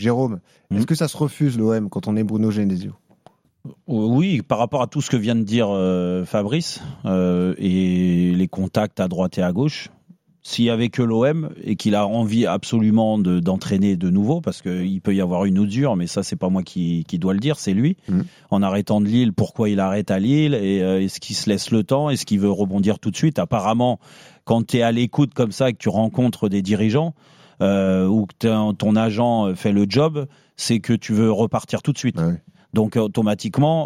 Jérôme, est-ce que ça se refuse l'OM quand on est Bruno Genesio? Oui, par rapport à tout ce que vient de dire Fabrice et les contacts à droite et à gauche, s'il y avait que l'OM et qu'il a envie absolument d'entraîner de nouveau, parce qu'il peut y avoir une usure, mais ça c'est pas moi qui dois le dire, c'est lui. En arrêtant de Lille, pourquoi il arrête à Lille et est-ce qu'il se laisse le temps, est-ce qu'il veut rebondir tout de suite? Apparemment, quand tu es à l'écoute comme ça et que tu rencontres des dirigeants ou que ton agent fait le job, c'est que tu veux repartir tout de suite. Ah oui. Donc automatiquement,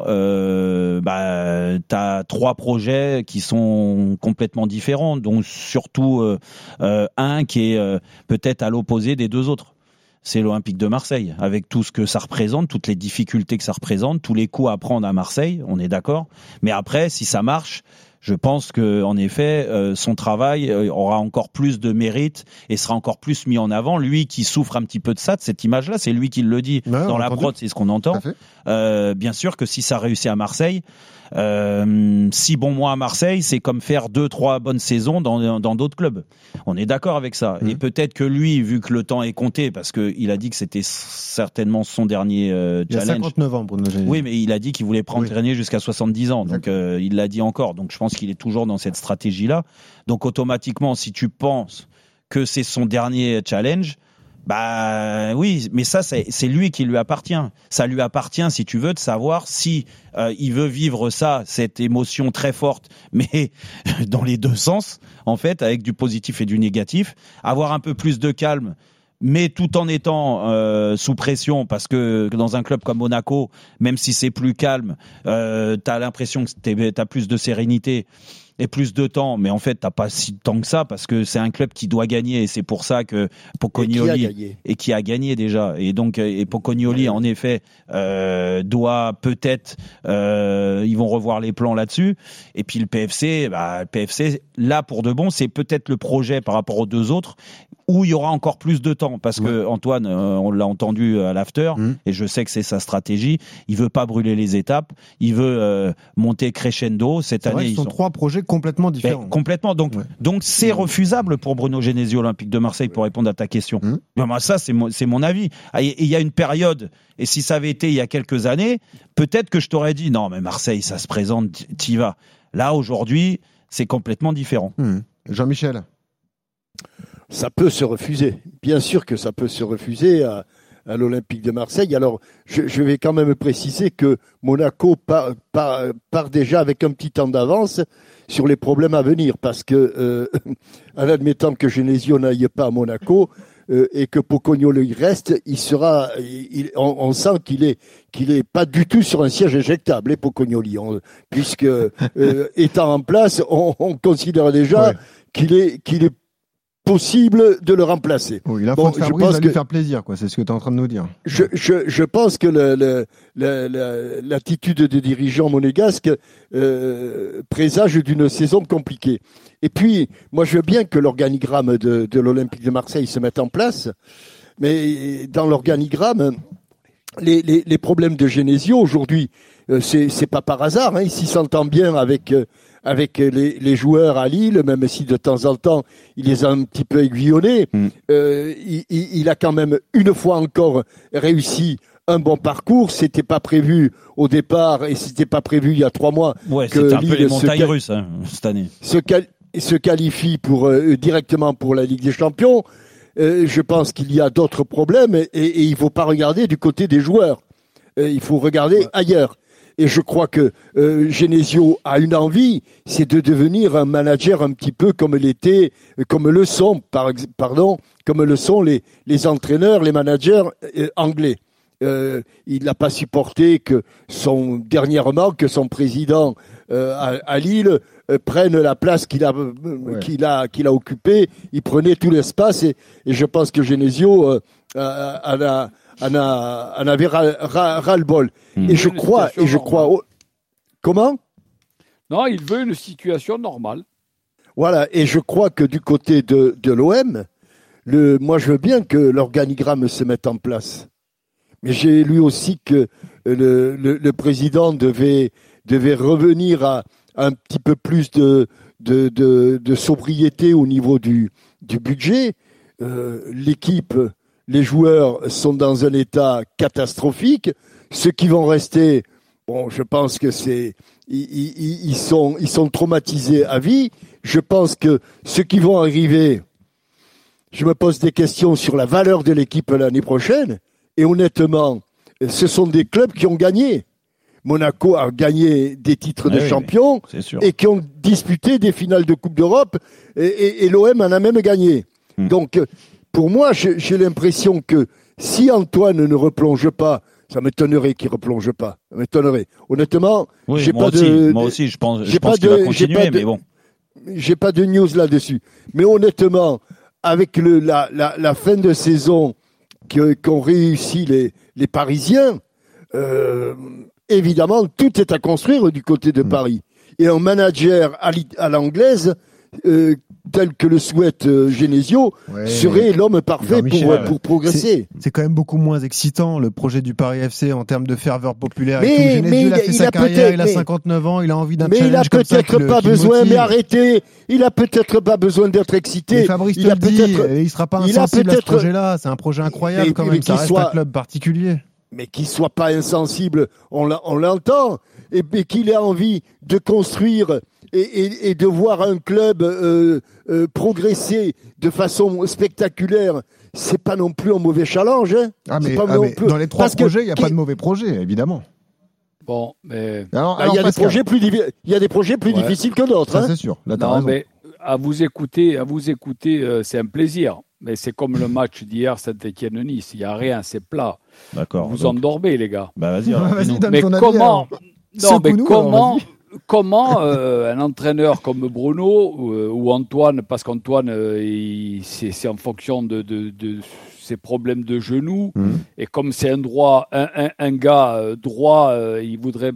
t'as 3 projets qui sont complètement différents, donc surtout un qui est peut-être à l'opposé des 2 autres. C'est l'Olympique de Marseille, avec tout ce que ça représente, toutes les difficultés que ça représente, tous les coups à prendre à Marseille, on est d'accord. Mais après, si ça marche, je pense que en effet, son travail aura encore plus de mérite et sera encore plus mis en avant. Lui qui souffre un petit peu de ça, de cette image-là, c'est lui qui le dit dans la prod, c'est ce qu'on entend. Bien sûr que si ça réussit à Marseille, 6 bons mois à Marseille, c'est comme faire 2-3 bonnes saisons dans d'autres clubs. On est d'accord avec ça. Et peut-être que lui, vu que le temps est compté, parce qu'il a dit que c'était certainement son dernier challenge. Il a 59 ans, Bruno Genesio. Oui, mais il a dit qu'il voulait prendre traîner jusqu'à 70 ans. Donc il l'a dit encore. Donc je pense qu'il est toujours dans cette stratégie-là. Donc automatiquement, si tu penses que c'est son dernier challenge, bah oui, mais ça c'est lui qui lui appartient. Ça lui appartient, si tu veux, de savoir si il veut vivre ça, cette émotion très forte, mais dans les 2 sens, en fait, avec du positif et du négatif, avoir un peu plus de calme, mais tout en étant sous pression, parce que dans un club comme Monaco, même si c'est plus calme, t'as l'impression que t'as plus de sérénité et plus de temps, mais en fait t'as pas si de temps que ça, parce que c'est un club qui doit gagner, et c'est pour ça que Pocognoli et qui a gagné déjà, et donc Pocognoli en effet doit peut-être ils vont revoir les plans là-dessus, et puis le PFC là pour de bon, c'est peut-être le projet par rapport aux 2 autres où il y aura encore plus de temps, parce que Antoine, on l'a entendu à l'after, et je sais que c'est sa stratégie, il veut pas brûler les étapes, il veut monter crescendo. Cette année, ils sont 3 projets complètement différents. Complètement, donc c'est refusable pour Bruno Genesio, Olympique de Marseille, pour répondre à ta question. Ça, c'est mon avis. Il y a une période, et si ça avait été il y a quelques années, peut-être que je t'aurais dit, non mais Marseille, ça se présente, t'y vas. Là, aujourd'hui, c'est complètement différent. Jean-Michel? Ça peut se refuser. Bien sûr que ça peut se refuser à l'Olympique de Marseille. Alors, je vais quand même préciser que Monaco part déjà avec un petit temps d'avance sur les problèmes à venir, parce que, en admettant que Genesio n'aille pas à Monaco et que Pocognoli reste, on sent qu'il est pas du tout sur un siège éjectable, Pocognoli, puisque étant en place, on considère déjà qu'il est possible de le remplacer. Oui, la faute Fabrice va lui faire plaisir, quoi. C'est ce que tu es en train de nous dire. Je pense que l'attitude des dirigeants monégasques présage d'une saison compliquée. Et puis, moi, je veux bien que l'organigramme de l'Olympique de Marseille se mette en place, mais dans l'organigramme, les problèmes de Genesio aujourd'hui, c'est pas par hasard. Il s'y s'entend bien avec les joueurs à Lille, même si de temps en temps il les a un petit peu aiguillonnés. Il a quand même une fois encore réussi un bon parcours. C'était pas prévu au départ, et c'était pas prévu il y a 3 mois. Ouais, c'était un peu les montagnes russes cette année. Se qualifie directement pour la Ligue des Champions. Je pense qu'il y a d'autres problèmes, et il faut pas regarder du côté des joueurs. Il faut regarder ailleurs. Et je crois que Genesio a une envie, c'est de devenir un manager un petit peu comme le sont les entraîneurs, les managers anglais. Il n'a pas supporté que son président à Lille prenne la place qu'il a occupée. Il prenait tout l'espace, et je pense que Genesio en avait ras-le-bol. Et je crois. Comment ? Non, il veut une situation normale. Voilà, et je crois que du côté de l'OM, moi je veux bien que l'organigramme se mette en place. Mais j'ai lu aussi que le président devait revenir à un petit peu plus de sobriété au niveau du budget. L'équipe les joueurs sont dans un état catastrophique. Ceux qui vont rester, bon, je pense que ils sont traumatisés à vie. Je pense que ceux qui vont arriver, je me pose des questions sur la valeur de l'équipe l'année prochaine. Et honnêtement, ce sont des clubs qui ont gagné. Monaco a gagné des titres de champion et qui ont disputé des finales de Coupe d'Europe et l'OM en a même gagné. Donc, pour moi, j'ai l'impression que si Antoine ne replonge pas, ça m'étonnerait qu'il replonge pas. Ça m'étonnerait. Honnêtement, j'ai pas de. Moi aussi, je pense qu'il va continuer, mais bon. J'ai pas de news là-dessus. Mais honnêtement, avec la fin de saison qu'ont réussi les Parisiens, évidemment, tout est à construire du côté de Paris. Et un manager à l'anglaise, tel que le souhaite Genesio, serait l'homme parfait pour progresser. C'est quand même beaucoup moins excitant, le projet du Paris FC, en termes de ferveur populaire. Genesio, il a fait sa carrière, il a 59 ans, il a envie d'un challenge comme ça. Mais il a peut-être pas besoin, mais arrêtez, il a peut-être pas besoin d'être excité. Mais Fabrice te le dit, il sera pas insensible à ce projet-là, c'est un projet incroyable quand même, ça reste un club particulier. Mais qu'il soit pas insensible, on l'entend, et qu'il ait envie de construire et de voir un club progresser de façon spectaculaire, c'est pas non plus un mauvais challenge. Hein. Mais dans les trois projets, il n'y a pas de mauvais projets, évidemment. Bon, mais il y a des projets plus difficiles que d'autres. Ça, c'est sûr. Là, t'as raison. Mais à vous écouter, c'est un plaisir. Mais c'est comme le match d'hier, Saint-Étienne-Nice. Il n'y a rien, c'est plat. D'accord. Vous endormez, les gars. Bah vas-y. Donne mais ton comment avis, comment un entraîneur comme Bruno ou Antoine, parce qu'Antoine, c'est en fonction de ses problèmes de genoux, et comme c'est un gars droit, il voudrait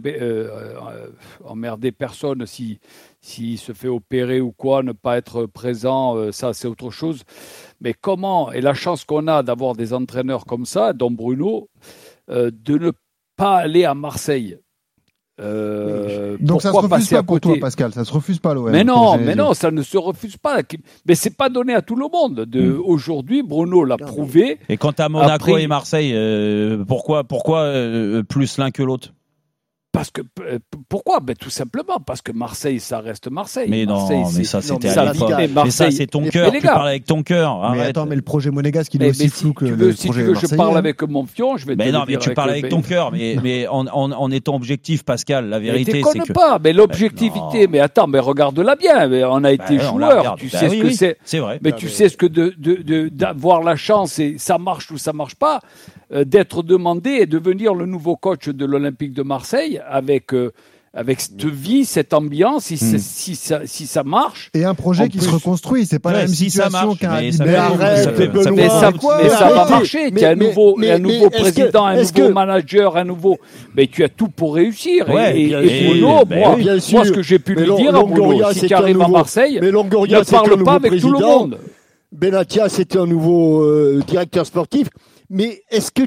emmerder personne s'il se fait opérer ou quoi, ne pas être présent, ça c'est autre chose. Mais comment, et la chance qu'on a d'avoir des entraîneurs comme ça, dont Bruno, de ne pas aller à Marseille. Donc ça se refuse pas pour toi, Pascal, ça se refuse pas l'OM. Mais non, ça ne se refuse pas. Mais c'est pas donné à tout le monde. Aujourd'hui, Bruno l'a prouvé. Et quant à Monaco et Marseille, pourquoi plus l'un que l'autre? Parce que pourquoi? Tout simplement parce que Marseille, ça reste Marseille. Mais Marseille, non, mais ça c'était à l'époque. Mais ça c'est ton cœur. Tu parles avec ton cœur. Mais attends, mais le projet monégasque, il est aussi flou que le projet Si tu veux, je parle avec mon fion, je vais. Mais non, mais tu parles avec ton cœur. Mais en étant objectif, Pascal, la vérité c'est que. Pas. Mais l'objectivité. Mais attends, mais regarde-la bien. On a été joueur. Tu sais ce que c'est. C'est vrai. Mais tu sais ce que d'avoir la chance et ça marche ou ça marche pas. D'être demandé et devenir le nouveau coach de l'Olympique de Marseille avec cette vie, cette ambiance, si ça marche. Et un projet qui se reconstruit, c'est pas la même situation qu'un Mais ça va marcher. Tu as un nouveau président, un nouveau manager, mais tu as tout pour réussir. Et Bruno, moi, ce que j'ai pu lui dire à Bruno, si tu arrives à Marseille, ne parle pas avec tout le monde. Benatia, c'était un nouveau directeur sportif. Mais est-ce que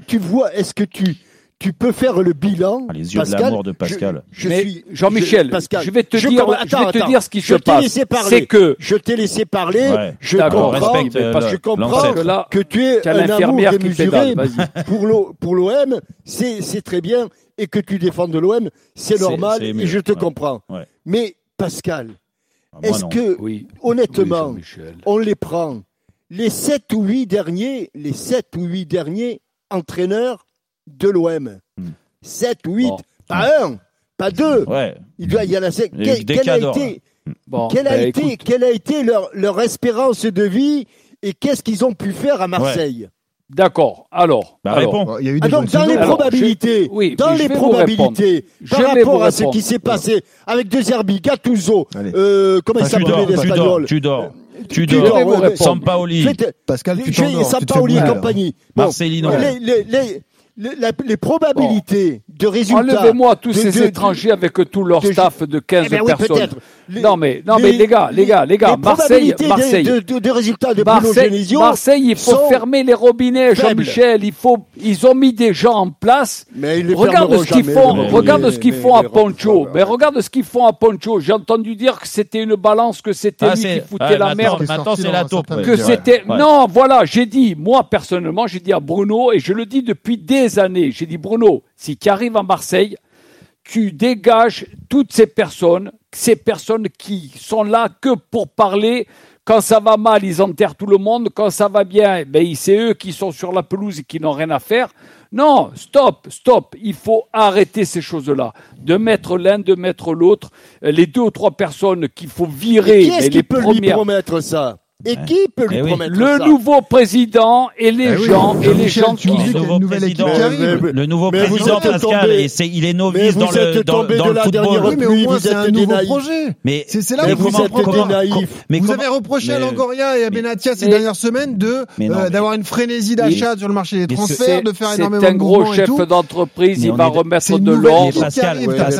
tu peux faire le bilan, les yeux Pascal, de l'amour de Pascal. Jean-Michel, je vais te dire ce qui se passe. C'est que je t'ai laissé parler. Je comprends que tu es un amour démesuré pour l'OM. C'est très bien, et que tu défends de l'OM, c'est normal, et je te comprends. Ouais. Mais Pascal, est-ce que honnêtement, on les prend? Les 7 ou 8 derniers entraîneurs de l'OM. 7 ou 8, pas un, pas deux. Ouais. Il y en a 7. Quelle a été leur espérance de vie et qu'est-ce qu'ils ont pu faire à Marseille? Ouais. D'accord. Alors, réponds. Il y a eu des donc dans les probabilités, par rapport à ce qui s'est passé avec De Zerbi, Gattuso, comment il s'appelait l'Espagnol? Tudor, Sampaoli, Pascal, Sampaoli et compagnie. Marcelino. Les probabilités de résultats. Enlevez-moi tous ces étrangers avec tout leur staff de 15 personnes. Non mais les gars, Marseille, de résultats de Bruno Genesio. Marseille, il faut fermer les robinets, Jean-Michel. Ils ont mis des gens en place. Mais ils regarde ce qu'ils font. Regarde ce qu'ils font à Poncho. Mais regarde ce qu'ils font à Poncho. J'ai entendu dire que c'était une balance, que c'était lui qui foutait la merde. Maintenant, c'est la taupe. Que c'était. Non, voilà, j'ai dit, moi personnellement, j'ai dit à Bruno, et je le dis depuis des années, j'ai dit Bruno, si tu arrives à Marseille, tu dégages toutes ces personnes qui sont là que pour parler. Quand ça va mal, ils enterrent tout le monde. Quand ça va bien, c'est eux qui sont sur la pelouse et qui n'ont rien à faire. Non, stop. Il faut arrêter ces choses-là. De mettre l'un, de mettre l'autre. Les 2 ou 3 personnes qu'il faut virer. Et qui est-ce qui peut lui promettre ça? Et qui peut lui promettre ça? Le nouveau président et les gens qui le nouveau président Pascal, il est novice dans le football. Oui, mais au moins c'est un nouveau projet. Mais c'est là où vous êtes naïf. Vous avez reproché à Longoria et à Benatia ces dernières semaines d'avoir une frénésie d'achat sur le marché des transferts, de faire énormément de mouvements et tout. C'est un gros chef d'entreprise, il va remettre de l'ordre. Pascal,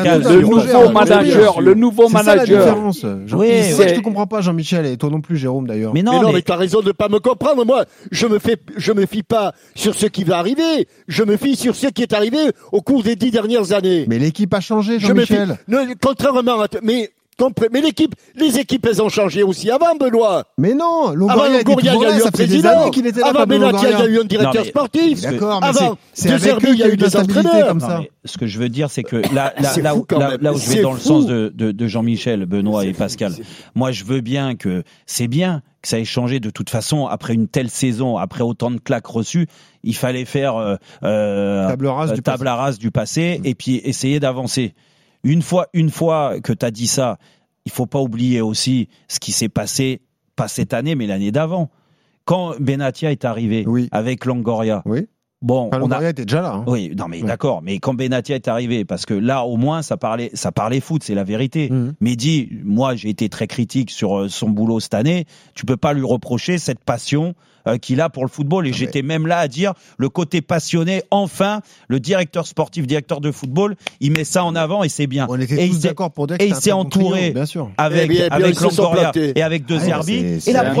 le nouveau manager. Je te comprends pas, Jean-Michel, et toi non plus, Jérôme d'ailleurs. Mais t'as raison de pas me comprendre. Moi, je me fie pas sur ce qui va arriver. Je me fie sur ce qui est arrivé au cours des 10 dernières années. Mais l'équipe a changé, Jean-Michel. Contrairement à mais les équipes, elles ont changé aussi avant, Benoît. Mais non, Longoria, il y a eu un président. Avant Benatia, il y a eu un directeur sportif. D'accord, mais avant De Zerbi, il y a eu des entraîneurs. Comme ça. Ce que je veux dire, c'est que là où je vais dans le sens de Jean-Michel, Benoît et Pascal, moi je veux bien que c'est bien que ça ait changé de toute façon après une telle saison, après autant de claques reçues, il fallait faire table rase du passé et puis essayer d'avancer. Une fois que tu as dit ça, il faut pas oublier aussi ce qui s'est passé, pas cette année, mais l'année d'avant. Quand Benatia est arrivé avec Longoria, Longoria était déjà là. Hein. Oui, non mais d'accord, mais quand Benatia est arrivé, parce que là au moins ça parlait foot, c'est la vérité. Mehdi, moi j'ai été très critique sur son boulot cette année. Tu peux pas lui reprocher cette passion qu'il a pour le football, et j'étais même là à dire le côté passionné. Enfin, le directeur sportif, directeur de football, il met ça en avant et c'est bien. On était tous d'accord pour dire que il s'est entouré avec Longoria et avec De Zerbi. Et la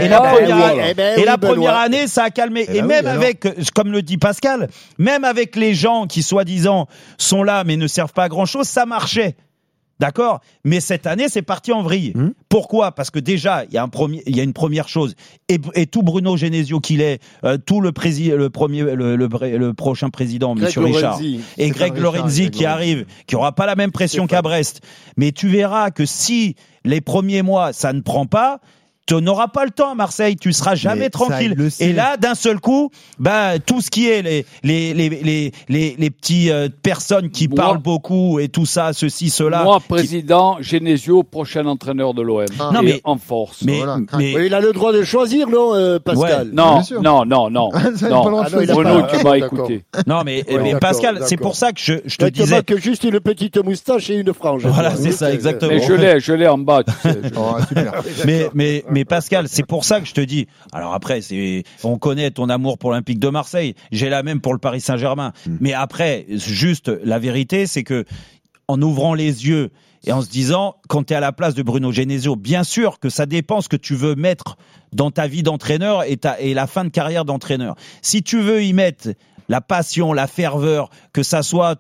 première année, ça a calmé. Et même avec, comme le dit Pascal, même avec les gens qui soi-disant sont là mais ne servent pas à grand-chose, ça marchait. D'accord, mais cette année c'est parti en vrille. Pourquoi ? Parce que déjà il y a une première chose, et tout Bruno Genesio qu'il est, tout le prochain président, Monsieur Richard, et Greg Lorenzi qui arrive, qui aura pas la même pression qu'à Brest. Mais tu verras que si les premiers mois ça ne prend pas, tu n'auras pas le temps à Marseille, tu seras jamais tranquille. Et là, d'un seul coup, tout ce qui est les petits personnes qui parlent beaucoup et tout ça, ceci, cela. Moi, président Genesio, prochain entraîneur de l'OM. Non, mais en force. Mais il a le droit de choisir, non, Pascal? Ouais. Non. Bruno, tu m'as écouté. Non, mais Pascal, c'est pour ça que je te disais que juste une petite moustache et une frange. Voilà, c'est ça, exactement. Mais je l'ai en bas. Tu sais. Mais Pascal, c'est pour ça que je te dis. Alors après, on connaît ton amour pour l'Olympique de Marseille. J'ai la même pour le Paris Saint-Germain. Mais après, juste la vérité, c'est que en ouvrant les yeux et en se disant, quand tu es à la place de Bruno Genesio, bien sûr que ça dépend ce que tu veux mettre dans ta vie d'entraîneur et la fin de carrière d'entraîneur. Si tu veux y mettre la passion, la ferveur, que ça soit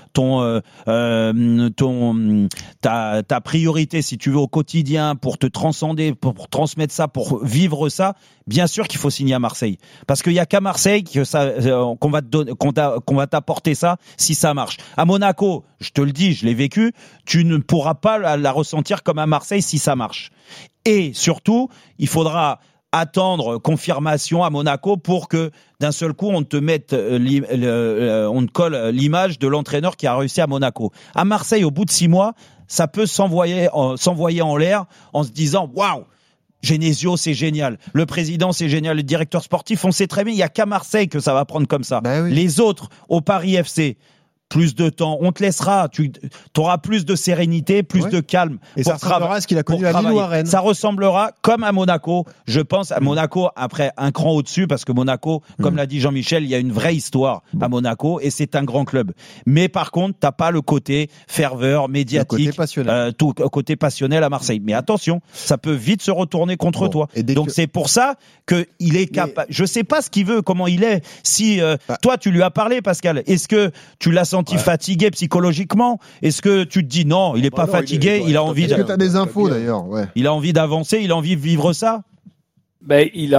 ta priorité, si tu veux, au quotidien, pour te transcender, pour transmettre ça, pour vivre ça, bien sûr qu'il faut signer à Marseille. Parce qu'il y a qu'à Marseille qu'on va t'apporter ça, si ça marche. À Monaco, je te le dis, je l'ai vécu, tu ne pourras pas la ressentir comme à Marseille si ça marche. Et surtout, il faudra attendre confirmation à Monaco pour que d'un seul coup on te mette on te colle l'image de l'entraîneur qui a réussi à Monaco. À Marseille, au bout de 6 mois, ça peut s'envoyer en l'air en se disant waouh, Genesio c'est génial, le président c'est génial, le directeur sportif, on sait très bien, il y a qu'à Marseille que ça va prendre comme ça. Les autres au Paris FC, plus de temps. On te laissera. Tu auras plus de sérénité, plus de calme. Et ça ressemblera à ce qu'il a connu à Lille ou à Rennes. Ça ressemblera comme à Monaco. Je pense à Monaco après un cran au-dessus parce que Monaco, comme l'a dit Jean-Michel, il y a une vraie histoire à Monaco et c'est un grand club. Mais par contre, t'as pas le côté ferveur médiatique, côté passionnel à Marseille. Mais attention, ça peut vite se retourner contre toi. Donc c'est pour ça que il est capable. Je sais pas ce qu'il veut, comment il est. Si toi tu lui as parlé, Pascal, est-ce que tu l'as senti fatigué psychologiquement? Est-ce que tu te dis non, il est pas fatigué, il a envie Est-ce que tu as des infos d'ailleurs? Il a envie d'avancer, il a envie de vivre ça? Ben il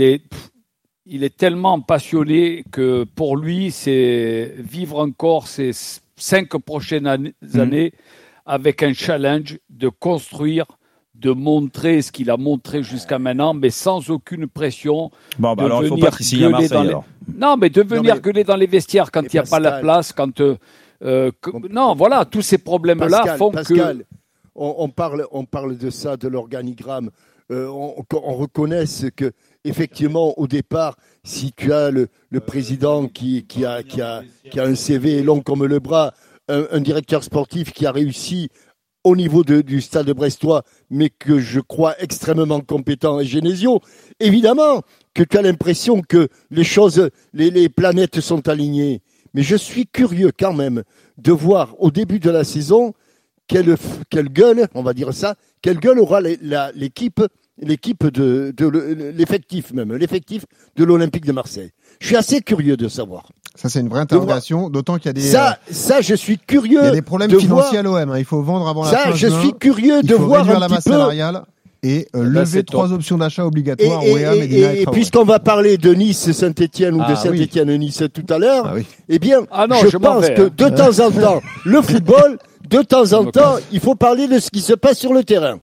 est tellement passionné que pour lui c'est vivre encore ces 5 prochaines années avec un challenge de construire, de montrer ce qu'il a montré jusqu'à maintenant, mais sans aucune pression. Bon, bah alors il ne faut pas qu'il signe à Marseille. Non, mais de venir gueuler dans les vestiaires quand il n'y a pas la place, quand non, voilà, tous ces problèmes-là font que on parle de ça, de l'organigramme. On reconnaisse que effectivement, au départ, si tu as le président qui a un CV long comme le bras, un directeur sportif qui a réussi au niveau du stade brestois, mais que je crois extrêmement compétent et Genesio, évidemment que tu as l'impression que les choses, les planètes sont alignées. Mais je suis curieux quand même de voir au début de la saison quelle gueule, on va dire ça, quelle gueule aura l'équipe de l'effectif de l'Olympique de Marseille. Je suis assez curieux de savoir. Ça, c'est une vraie interrogation, d'autant qu'il y a des... Ça, je suis curieux. Il y a des problèmes financiers à l'OM. Il faut vendre avant la fin juin. Ça, je suis curieux de voir réduire la masse salariale et lever 3 options d'achat obligatoires. Et puisqu'on va parler de Nice-Saint-Etienne ou de Saint-Etienne-Nice tout à l'heure, eh bien, je pense que de temps en temps, le football, il faut parler de ce qui se passe sur le terrain.